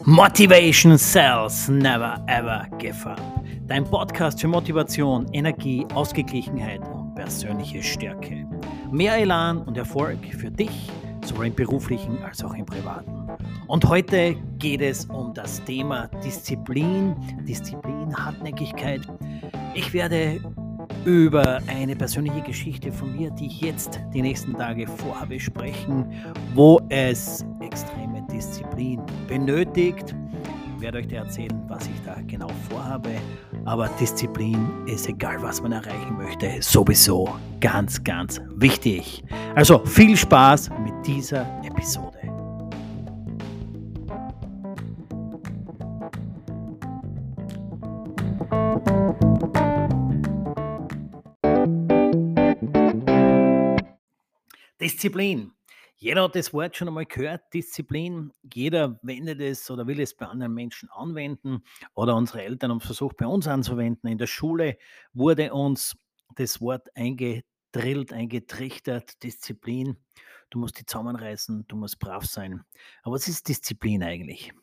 Motivation Sells Never Ever Give Up. Dein Podcast für Motivation, Energie, Ausgeglichenheit und persönliche Stärke. Mehr Elan und Erfolg für dich, sowohl im beruflichen als auch im privaten. Und heute geht es um das Thema Disziplin, Hartnäckigkeit. Ich werde über eine persönliche Geschichte von mir, die ich jetzt die nächsten Tage vorhabe, sprechen, wo es extreme Disziplin benötigt. Ich werde euch da erzählen, was ich da genau vorhabe, aber Disziplin ist, egal was man erreichen möchte, sowieso ganz, ganz wichtig. Also viel Spaß mit dieser Episode. Disziplin. Jeder hat das Wort schon einmal gehört, Disziplin. Jeder wendet es oder will es bei anderen Menschen anwenden oder unsere Eltern haben es versucht, bei uns anzuwenden. In der Schule wurde uns das Wort eingedrillt, eingetrichtert, Disziplin. Du musst dich zusammenreißen, du musst brav sein. Aber was ist Disziplin eigentlich?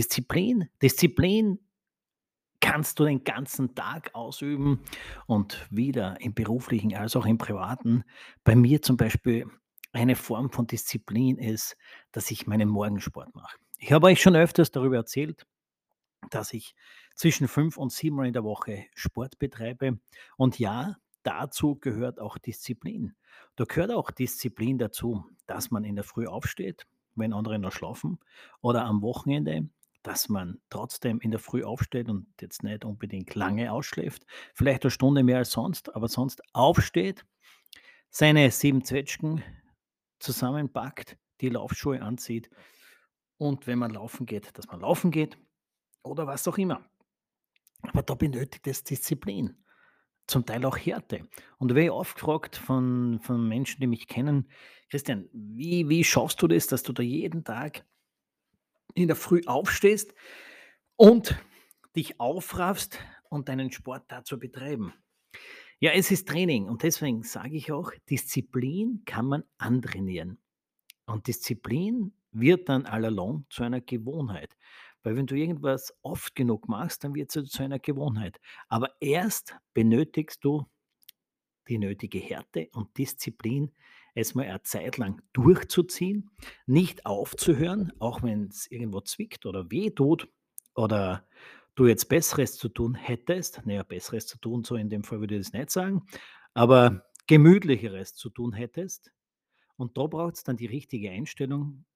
Disziplin kannst du den ganzen Tag ausüben und wieder im beruflichen als auch im privaten. Bei mir zum Beispiel eine Form von Disziplin ist, dass ich meinen Morgensport mache. Ich habe euch schon öfters darüber erzählt, dass ich zwischen 5 und 7 Mal in der Woche Sport betreibe. Und ja, dazu gehört auch Disziplin. Da gehört auch Disziplin dazu, dass man in der Früh aufsteht, wenn andere noch schlafen, oder am Wochenende, dass man trotzdem in der Früh aufsteht und jetzt nicht unbedingt lange ausschläft, vielleicht eine Stunde mehr als sonst, aber sonst aufsteht, seine 7 Zwetschgen zusammenpackt, die Laufschuhe anzieht und wenn man laufen geht, dass man laufen geht oder was auch immer. Aber da benötigt es Disziplin, zum Teil auch Härte. Und da werde ich oft gefragt von Menschen, die mich kennen: „Christian, wie schaffst du das, dass du da jeden Tag in der Früh aufstehst und dich aufraffst und deinen Sport da zu betreiben?“ Ja, es ist Training und deswegen sage ich auch, Disziplin kann man antrainieren. Und Disziplin wird dann all along zu einer Gewohnheit. Weil wenn du irgendwas oft genug machst, dann wird es zu einer Gewohnheit. Aber erst benötigst du die nötige Härte und Disziplin, es mal eine Zeit lang durchzuziehen, nicht aufzuhören, auch wenn es irgendwo zwickt oder weh tut oder du jetzt Besseres zu tun hättest. Naja, Besseres zu tun, so in dem Fall würde ich das nicht sagen, aber Gemütlicheres zu tun hättest. Und da braucht es dann die richtige Einstellung,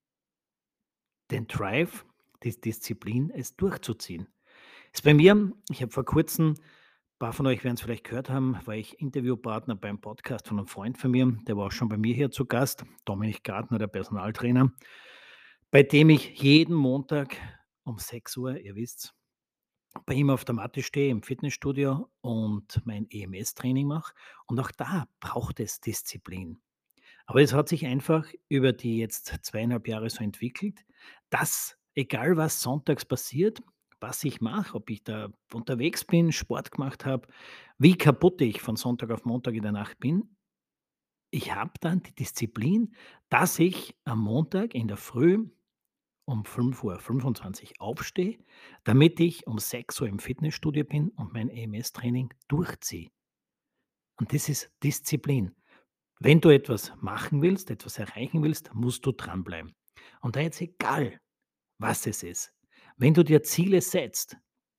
den Drive, die Disziplin, es durchzuziehen. Ist bei mir, ich habe vor Kurzem, ein paar von euch werden es vielleicht gehört haben, war ich Interviewpartner beim Podcast von einem Freund von mir, der war auch schon bei mir hier zu Gast, Dominik Gartner, der Personaltrainer, bei dem ich jeden Montag um 6 Uhr, ihr wisst's, bei ihm auf der Matte stehe im Fitnessstudio und mein EMS-Training mache. Und auch da braucht es Disziplin. Aber es hat sich einfach über die jetzt 2,5 Jahre so entwickelt, dass, egal was sonntags passiert, was ich mache, ob ich da unterwegs bin, Sport gemacht habe, wie kaputt ich von Sonntag auf Montag in der Nacht bin, ich habe dann die Disziplin, dass ich am Montag in der Früh um 5:25 Uhr aufstehe, damit ich um 6 Uhr im Fitnessstudio bin und mein EMS-Training durchziehe. Und das ist Disziplin. Wenn du etwas machen willst, etwas erreichen willst, musst du dranbleiben. Und da jetzt egal, was es ist. Wenn du dir Ziele setzt,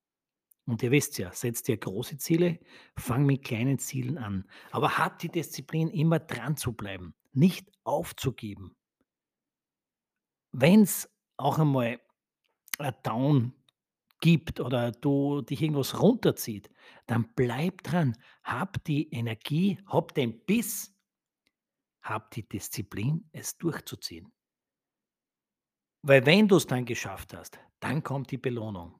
und ihr wisst ja, setzt dir große Ziele, fang mit kleinen Zielen an. Aber hab die Disziplin, immer dran zu bleiben, nicht aufzugeben. Wenn es auch einmal ein Down gibt oder du dich irgendwas runterzieht, dann bleib dran. Hab die Energie, hab den Biss, hab die Disziplin, es durchzuziehen. Weil wenn du es dann geschafft hast, dann kommt die Belohnung.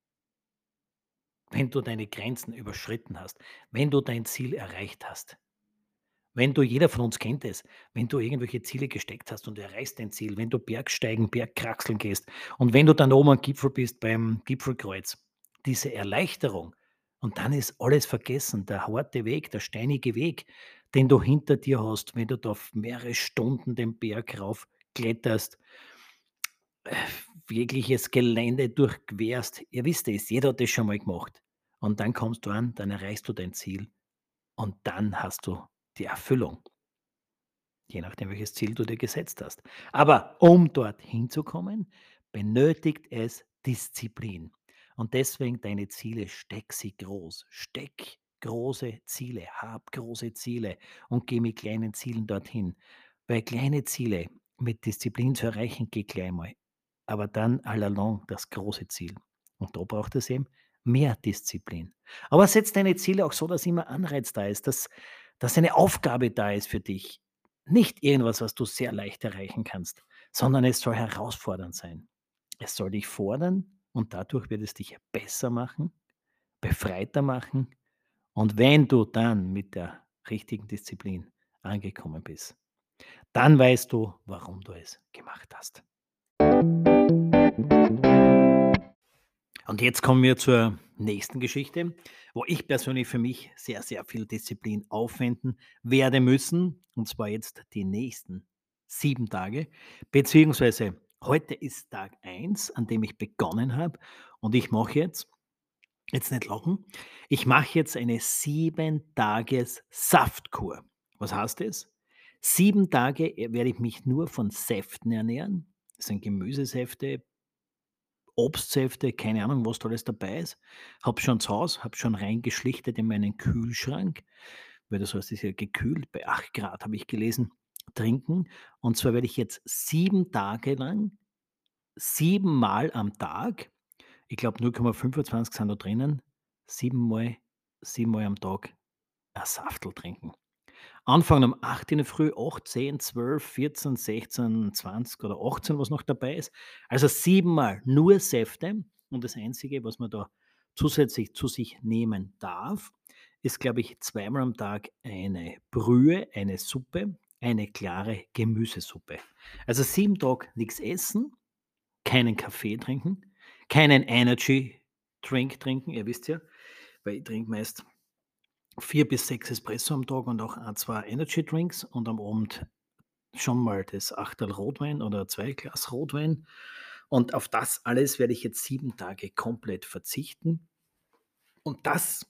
Wenn du deine Grenzen überschritten hast, wenn du dein Ziel erreicht hast. Wenn du jeder von uns kennt es, wenn du irgendwelche Ziele gesteckt hast und du erreichst dein Ziel, wenn du Bergsteigen, Bergkraxeln gehst und wenn du dann oben am Gipfel bist beim Gipfelkreuz, diese Erleichterung und dann ist alles vergessen, der harte Weg, der steinige Weg, den du hinter dir hast, wenn du da auf mehrere Stunden den Berg rauf kletterst. jegliches Gelände durchquerst. Ihr wisst es, jeder hat das schon mal gemacht. Und dann kommst du an, dann erreichst du dein Ziel und dann hast du die Erfüllung, je nachdem, welches Ziel du dir gesetzt hast. Aber um dorthin zu kommen, benötigt es Disziplin. Und deswegen deine Ziele, steck sie groß. Steck große Ziele, hab große Ziele und geh mit kleinen Zielen dorthin. Weil kleine Ziele mit Disziplin zu erreichen, geht gleich mal. Aber dann all along das große Ziel. Und da braucht es eben mehr Disziplin. Aber setz deine Ziele auch so, dass immer Anreiz da ist, dass eine Aufgabe da ist für dich. Nicht irgendwas, was du sehr leicht erreichen kannst, sondern es soll herausfordernd sein. Es soll dich fordern und dadurch wird es dich besser machen, befreiter machen. Und wenn du dann mit der richtigen Disziplin angekommen bist, dann weißt du, warum du es gemacht hast. Und jetzt kommen wir zur nächsten Geschichte, wo ich persönlich für mich sehr, sehr viel Disziplin aufwenden werde müssen. Und zwar jetzt die nächsten 7 Tage, beziehungsweise heute ist Tag 1, an dem ich begonnen habe. Und ich mache jetzt nicht lachen, ich mache jetzt eine 7 Tages Saftkur. Was heißt das? 7 Tage werde ich mich nur von Säften ernähren. Das sind Gemüsesäfte, Obstsäfte, keine Ahnung, was da alles dabei ist. Habe schon zu Hause, habe schon reingeschlichtet in meinen Kühlschrank, weil das heißt, es ist ja gekühlt, bei 8 Grad habe ich gelesen, trinken. Und zwar werde ich jetzt 7 Tage lang, 7 Mal am Tag, ich glaube 0,25 sind da drinnen, 7 Mal 7 Mal am Tag ein Safterl trinken. Anfangen um 8 in der Früh, 8, 10, 12, 14, 16, 20 oder 18, was noch dabei ist. Also 7 Mal nur Säfte und das Einzige, was man da zusätzlich zu sich nehmen darf, ist, glaube ich, zweimal am Tag eine Brühe, eine Suppe, eine klare Gemüsesuppe. Also 7 Tage nichts essen, keinen Kaffee trinken, keinen Energy Drink trinken, ihr wisst ja, weil ich trinke meist 4 bis 6 Espresso am Tag und auch ein 2 Energy Drinks und am Abend schon mal das Achterl Rotwein oder 2 Glas Rotwein. Und auf das alles werde ich jetzt 7 Tage komplett verzichten. Und das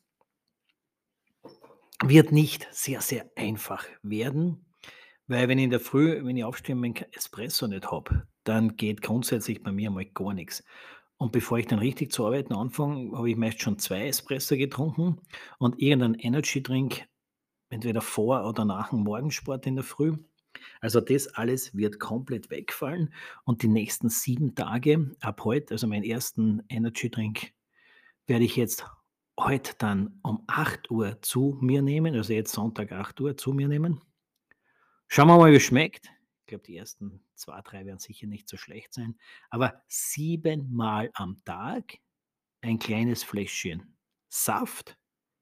wird nicht sehr, sehr einfach werden, weil wenn ich in der Früh wenn ich aufstehe und meinen Espresso nicht habe, dann geht grundsätzlich bei mir mal gar nichts. Und bevor ich dann richtig zu arbeiten anfange, habe ich meist schon 2 Espresso getrunken und irgendeinen Energy Drink, entweder vor oder nach dem Morgensport in der Früh. Also das alles wird komplett wegfallen und die nächsten 7 Tage ab heute, also meinen ersten Energy Drink werde ich jetzt heute dann um 8 Uhr zu mir nehmen, also jetzt Sonntag 8 Uhr zu mir nehmen. Schauen wir mal, wie's schmeckt. Ich glaube, die ersten 2, 3 werden sicher nicht so schlecht sein, aber 7 Mal am Tag ein kleines Fläschchen Saft,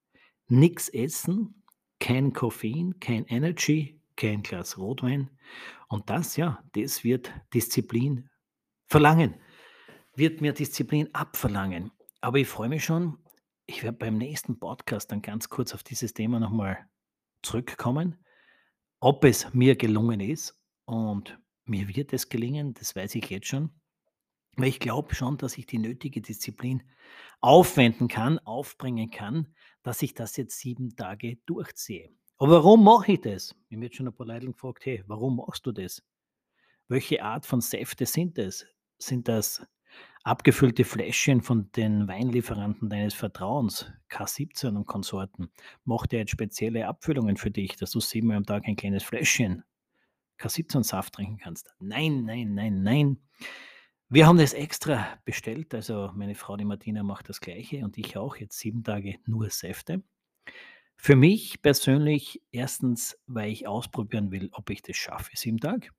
nix essen, kein Koffein, kein Energy, kein Glas Rotwein. Und das, ja, das wird Disziplin verlangen, wird mir Disziplin abverlangen. Aber ich freue mich schon, ich werde beim nächsten Podcast dann ganz kurz auf dieses Thema noch mal zurückkommen, ob es mir gelungen ist. Und mir wird es gelingen, das weiß ich jetzt schon, weil ich glaube schon, dass ich die nötige Disziplin aufwenden kann, aufbringen kann, dass ich das jetzt 7 Tage durchziehe. Aber warum mache ich das? Mir wird schon ein paar Leute gefragt: „Hey, warum machst du das? Welche Art von Säfte sind es? Sind das abgefüllte Fläschchen von den Weinlieferanten deines Vertrauens, K17 und Konsorten? Macht er jetzt spezielle Abfüllungen für dich, dass du 7 Mal am Tag ein kleines Fläschchen K17-Saft trinken kannst?“ Nein, nein, nein, nein. Wir haben das extra bestellt, also meine Frau, die Martina, macht das Gleiche und ich auch, jetzt 7 Tage nur Säfte. Für mich persönlich erstens, weil ich ausprobieren will, ob ich das schaffe, 7 Tage.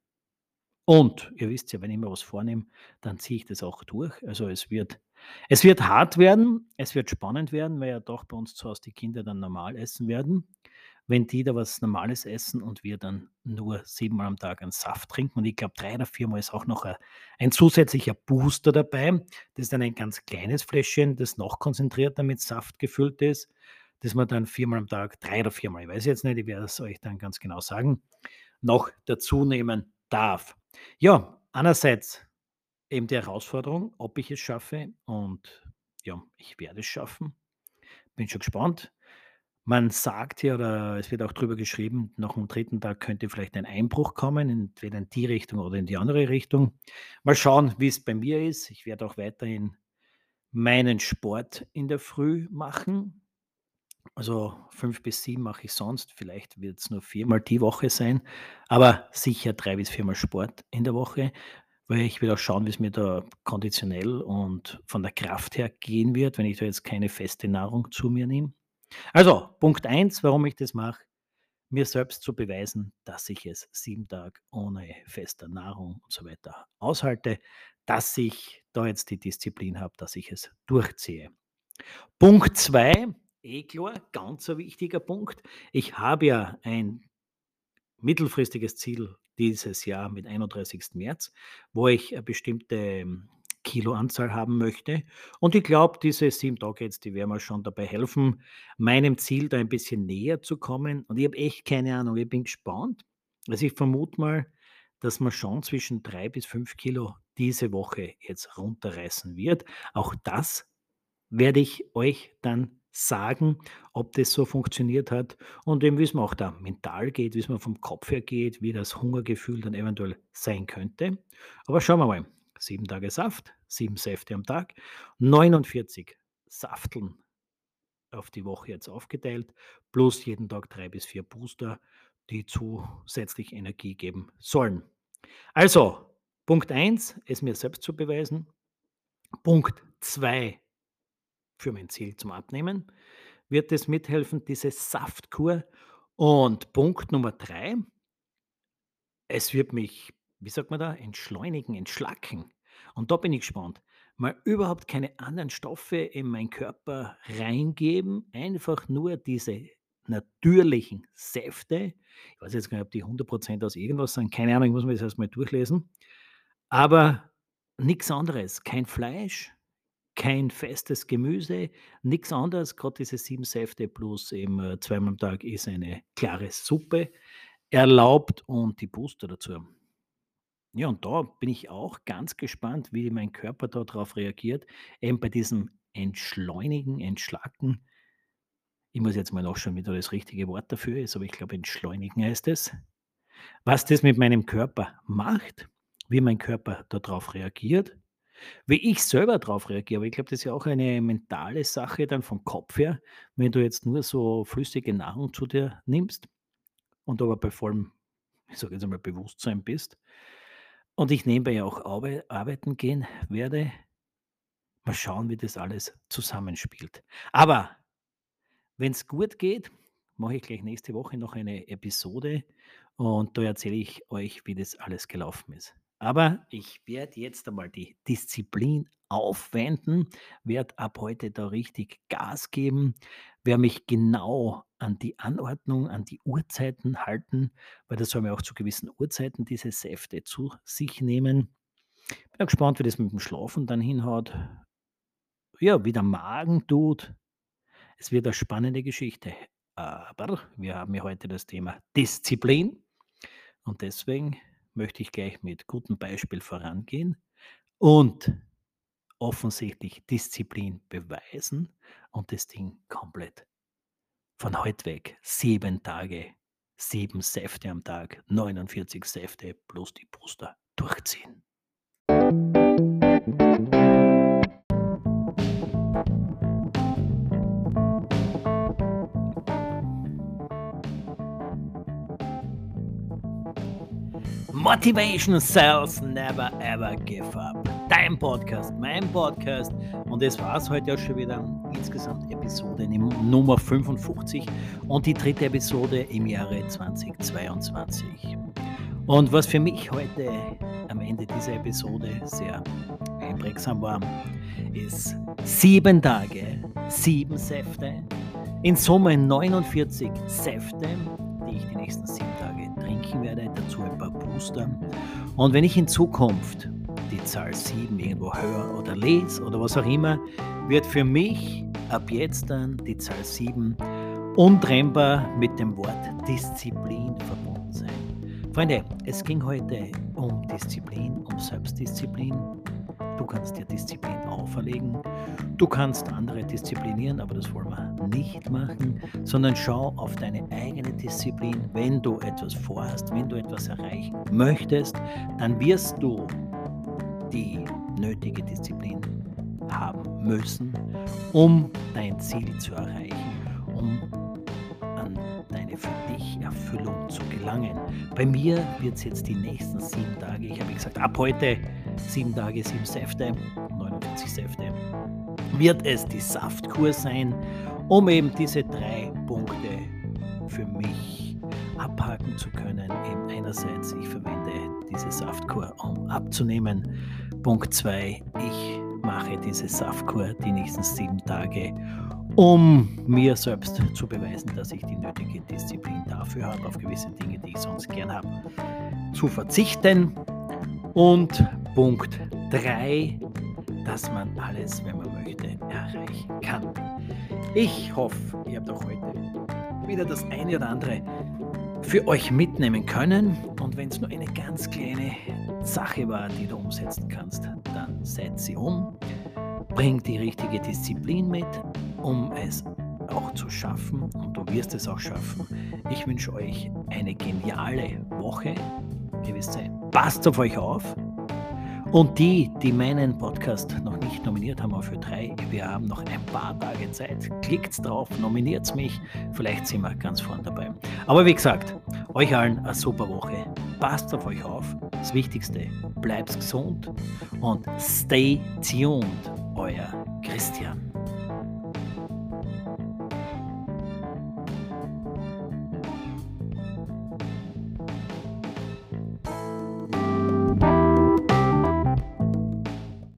Und ihr wisst ja, wenn ich mir was vornehme, dann ziehe ich das auch durch. Also, es wird hart werden, es wird spannend werden, weil ja doch bei uns zu Hause die Kinder dann normal essen werden. Wenn die da was Normales essen und wir dann nur 7 Mal am Tag einen Saft trinken und ich glaube 3 oder 4 Mal ist auch noch ein zusätzlicher Booster dabei. Das ist dann ein ganz kleines Fläschchen, das noch konzentrierter mit Saft gefüllt ist, das man dann 4 Mal am Tag, 3 oder 4 Mal, ich weiß jetzt nicht, ich werde es euch dann ganz genau sagen, noch dazu nehmen darf. Ja, einerseits eben die Herausforderung, ob ich es schaffe und ja, ich werde es schaffen. Bin schon gespannt. Man sagt ja oder es wird auch drüber geschrieben, nach dem dritten Tag könnte vielleicht ein Einbruch kommen, entweder in die Richtung oder in die andere Richtung. Mal schauen, wie es bei mir ist. Ich werde auch weiterhin meinen Sport in der Früh machen. Also 5 bis 7 mache ich sonst. Vielleicht wird es nur viermal die Woche sein, aber sicher 3 bis viermal Sport in der Woche, weil ich will auch schauen, wie es mir da konditionell und von der Kraft her gehen wird, wenn ich da jetzt keine feste Nahrung zu mir nehme. Also, Punkt eins, warum ich das mache, mir selbst zu beweisen, dass ich es 7 Tage ohne feste Nahrung und so weiter aushalte, dass ich da jetzt die Disziplin habe, dass ich es durchziehe. Punkt 2, klar, ganz ein wichtiger Punkt. Ich habe ja ein mittelfristiges Ziel dieses Jahr mit 31. März, wo ich eine bestimmte Kiloanzahl haben möchte. Und ich glaube, diese 7 Tage jetzt, die werden mir schon dabei helfen, meinem Ziel da ein bisschen näher zu kommen. Und ich habe echt keine Ahnung, ich bin gespannt. Also, ich vermute mal, dass man schon zwischen 3 bis 5 Kilo diese Woche jetzt runterreißen wird. Auch das werde ich euch dann sagen, ob das so funktioniert hat und eben, wie es mir auch da mental geht, wie es mir vom Kopf her geht, wie das Hungergefühl dann eventuell sein könnte. Aber schauen wir mal. 7 Tage Saft, 7 Säfte am Tag, 49 Safteln auf die Woche jetzt aufgeteilt, plus jeden Tag 3 bis 4 Booster, die zusätzlich Energie geben sollen. Also, Punkt eins, es mir selbst zu beweisen. Punkt 2 für mein Ziel zum Abnehmen wird es mithelfen, diese Saftkur. Und Punkt Nummer 3: es wird mich, wie sagt man da, entschleunigen, entschlacken. Und da bin ich gespannt. Mal überhaupt keine anderen Stoffe in meinen Körper reingeben, einfach nur diese natürlichen Säfte. Ich weiß jetzt gar nicht, ob die 100% aus irgendwas sind, keine Ahnung, ich muss mir das erst mal durchlesen. Aber nichts anderes, kein Fleisch, kein festes Gemüse, nix anderes, grad diese 7 Säfte plus eben, zweimal am Tag ist eine klare Suppe erlaubt und die Booster dazu. Ja, und da bin ich auch ganz gespannt, wie mein Körper da drauf reagiert, eben bei diesem Entschleunigen, Entschlacken. Ich muss jetzt mal nachschauen, wie da das richtige Wort dafür ist, aber ich glaube, entschleunigen heißt es. Was das mit meinem Körper macht, wie mein Körper da drauf reagiert. Wie ich selber darauf reagiere, aber ich glaube, das ist ja auch eine mentale Sache dann vom Kopf her, wenn du jetzt nur so flüssige Nahrung zu dir nimmst und aber bei vollem, ich sage jetzt einmal, Bewusstsein bist und ich nebenbei ja auch arbeiten gehen werde. Mal schauen, wie das alles zusammenspielt. Aber wenn es gut geht, mache ich gleich nächste Woche noch eine Episode und da erzähle ich euch, wie das alles gelaufen ist. Aber ich werde jetzt einmal die Disziplin aufwenden, werde ab heute da richtig Gas geben, werde mich genau an die Anordnung, an die Uhrzeiten halten, weil das soll man auch zu gewissen Uhrzeiten diese Säfte zu sich nehmen. Bin auch gespannt, wie das mit dem Schlafen dann hinhaut. Ja, wie der Magen tut. Es wird eine spannende Geschichte, aber wir haben ja heute das Thema Disziplin und deswegen möchte ich gleich mit gutem Beispiel vorangehen und offensichtlich Disziplin beweisen und das Ding komplett von heute weg 7 Tage, 7 Säfte am Tag, 49 Säfte plus die Booster durchziehen. Motivation Cells Never Ever Give Up. Dein Podcast, mein Podcast. Und das war es heute auch schon wieder. Insgesamt Episode Nummer 55 und die dritte Episode im Jahre 2022. Und was für mich heute am Ende dieser Episode sehr einprägsam war, ist 7 Tage, 7 Säfte, in Summe 49 Säfte, die ich die nächsten 7 Tage trinken werde, dazu ein paar Booster. Und wenn ich in Zukunft die Zahl 7 irgendwo höre oder lese oder was auch immer, wird für mich ab jetzt dann die Zahl 7 untrennbar mit dem Wort Disziplin verbunden sein. Freunde, es ging heute um Disziplin, um Selbstdisziplin Du kannst dir Disziplin auferlegen. Du kannst andere disziplinieren, aber das wollen wir nicht machen, sondern schau auf deine eigene Disziplin. Wenn du etwas vorhast, wenn du etwas erreichen möchtest, dann wirst du die nötige Disziplin haben müssen, um dein Ziel zu erreichen, um an deine für dich Erfüllung zu gelangen. Bei mir wird es jetzt die nächsten 7 Tage, ich habe gesagt, ab heute 7 Tage, 7 Säfte, 49 Säfte, wird es die Saftkur sein, um eben diese 3 Punkte für mich abhaken zu können. Eben einerseits, ich verwende diese Saftkur, um abzunehmen. Punkt 2, ich mache diese Saftkur die nächsten 7 Tage, um mir selbst zu beweisen, dass ich die nötige Disziplin dafür habe, auf gewisse Dinge, die ich sonst gern habe, zu verzichten. Und Punkt 3, dass man alles, wenn man möchte, erreichen kann. Ich hoffe, ihr habt auch heute wieder das eine oder andere für euch mitnehmen können. Und wenn es nur eine ganz kleine Sache war, die du umsetzen kannst, dann setz sie um. Bring die richtige Disziplin mit, um es auch zu schaffen. Und du wirst es auch schaffen. Ich wünsche euch eine geniale Woche. Passt auf euch auf. Und die meinen Podcast noch nicht nominiert haben, auch für 3, wir haben noch ein paar Tage Zeit. Klickt drauf, nominiert mich, vielleicht sind wir ganz vorne dabei. Aber wie gesagt, euch allen eine super Woche. Passt auf euch auf. Das Wichtigste, bleibt gesund und stay tuned. Euer Christian.